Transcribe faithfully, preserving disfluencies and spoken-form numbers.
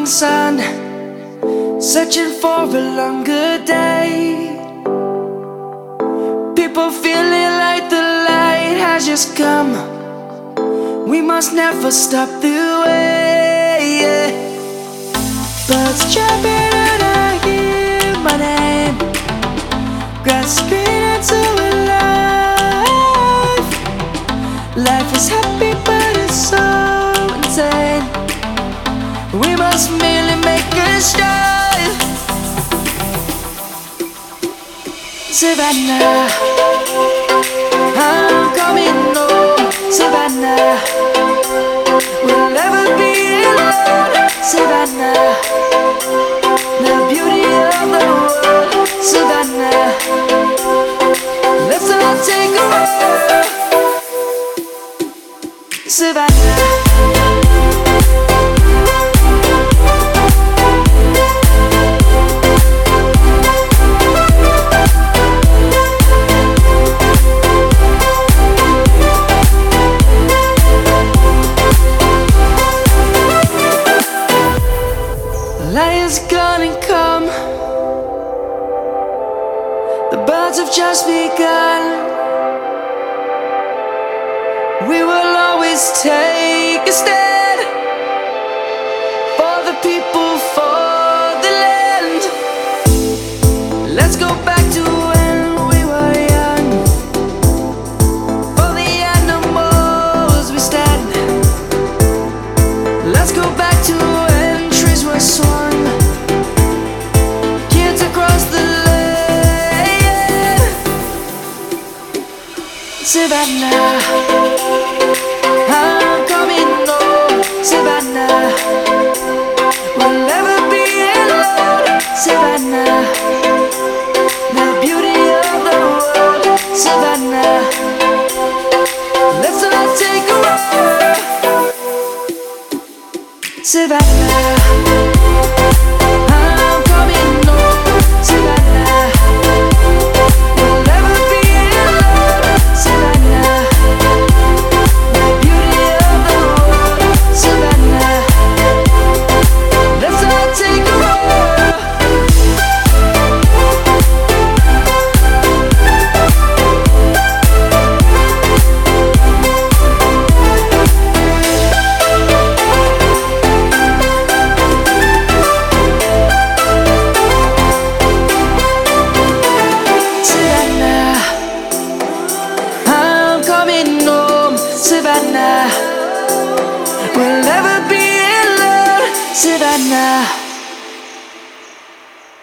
morning sun, searching for a longer day. People feeling like the light has just come. We must never stop the way, yeah. Birds jumping and I hear my name, grasping into a life. Life is happy but it's so insane. We must merely make a start. Savannah, I'm coming home. Savannah, we'll never be alone. Savannah, the beauty of the world. Savannah, let's all take a walk. Savannah. Light is gonna come. The birds have just begun. We will always take a stand for the people, for the land. Let's go back to when we were young. For the animals we stand. Let's go back to when trees were swung. Savannah, I'm coming home. Savannah, we'll never be alone. Savannah, the beauty of the world. Savannah, let's all take a walk. Savannah. Savannah, we'll never be alone. Savannah.